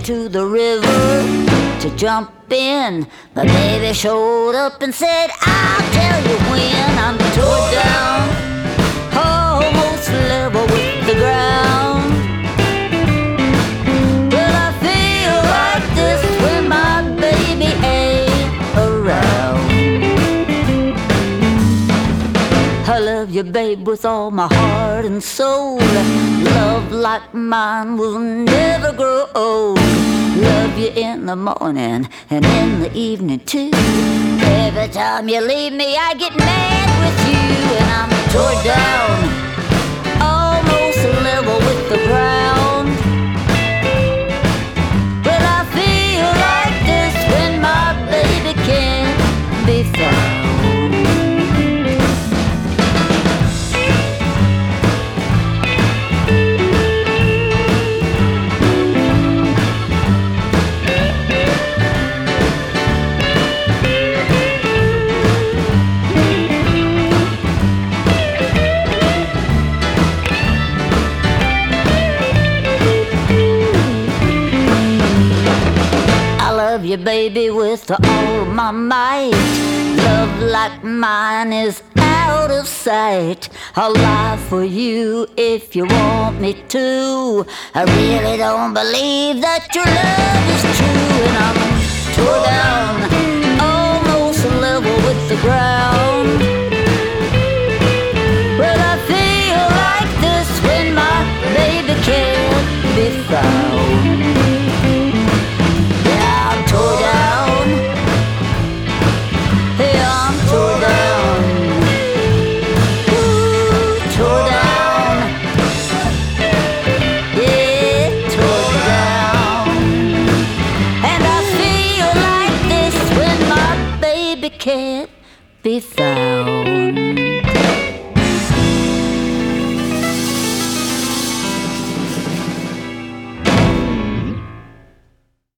to the river to jump in. My baby showed up and said, I'll tell you when. I'm tore down, almost level with the ground. But I feel like this when my baby ain't around. I love you, babe, with all my heart and soul. Love like mine will never grow old. Love you in the morning and in the evening too. Every time you leave me I get mad with you. And I'm tore down, almost level with the ground. But I feel like this when my baby can't be found. Love you, baby, with all my might. Love like mine is out of sight. I'll lie for you if you want me to. I really don't believe that your love is true. And I'm tore down, almost level with the ground. But I feel like this when my baby can't be found. Tore down, yeah, I'm tore down. Ooh, tore down, yeah, tore down. And I feel like this when my baby can't be found.